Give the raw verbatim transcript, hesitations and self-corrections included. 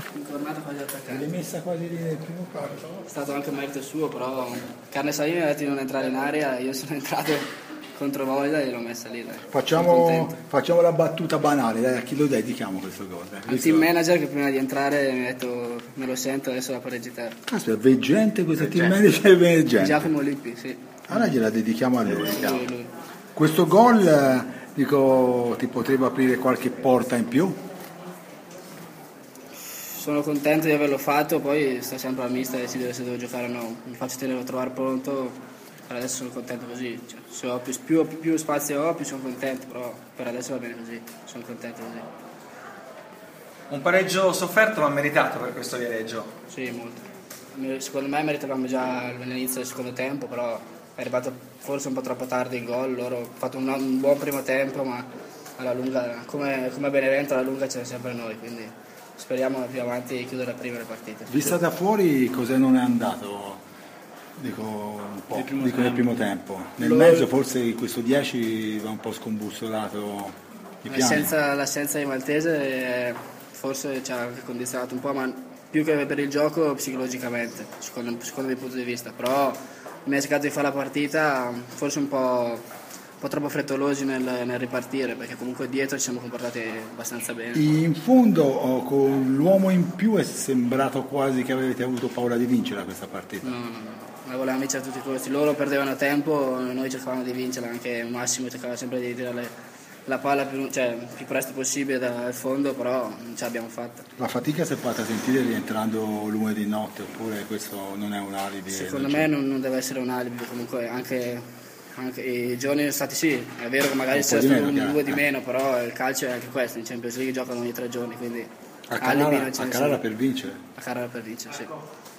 incornata quasi attaccata. L'hai messa quasi lì nel primo quarto. È stato anche un merito suo, però Carne Salini mi ha detto di non entrare in area, io sono entrato contro voglia e l'ho messa lì. Dai. Facciamo, facciamo la battuta banale, dai, a chi lo dedichiamo questo gol? Al team manager che prima di entrare mi ha detto me lo sento, adesso la pareggi te. Caspita, veggente questo team manager, veggente. Giacomo Lippi, sì. Allora gliela dedichiamo a lui. Lui, lui. Questo gol, dico, ti potrebbe aprire qualche porta in più? Sono contento di averlo fatto, poi sta sempre al mister e decidere se devo giocare o no. Mi faccio tenere a trovare pronto, per adesso sono contento così. Cioè, se ho più, più, più spazio ho, più sono contento, però per adesso va bene così, sono contento così. Un pareggio sofferto ma meritato per questo Viareggio. Sì, molto. Secondo me meritavamo già all'inizio del secondo tempo, però è arrivato forse un po' troppo tardi il gol. Loro hanno fatto un, un buon primo tempo, ma alla lunga, come, come Benevento, alla lunga c'è sempre noi, quindi speriamo più avanti di chiudere prima le partite. Vista da fuori, cosa non è andato? Dico un po', primo dico nel primo tempo. Nel Loro... mezzo forse questo dieci va un po' scombusolato i piani. L'assenza, l'assenza di Maltese forse ci ha anche condizionato un po', ma più che per il gioco psicologicamente, secondo, secondo il mio punto di vista. Però mi ha cercato di fare la partita forse un po', un po' troppo frettolosi nel, nel ripartire, perché comunque dietro ci siamo comportati abbastanza bene. In fondo oh, con l'uomo in più è sembrato quasi che avete avuto paura di vincere questa partita. No, no, no. La volevamo vincere a tutti i costi, loro perdevano tempo, noi cercavamo di vincerla, anche Massimo cercava sempre di tirare la palla più, cioè, più presto possibile dal fondo, però non ce l'abbiamo fatta. La fatica si è fatta sentire rientrando lunedì notte, oppure questo non è un alibi? Secondo me non, non deve essere un alibi, comunque anche, anche i giorni sono stati sì, è vero che magari c'è stato un due di meno, però il calcio è anche questo, in Champions League giocano ogni tre giorni, quindi a Carrara, a Carrara per vincere? A Carrara per vincere, sì.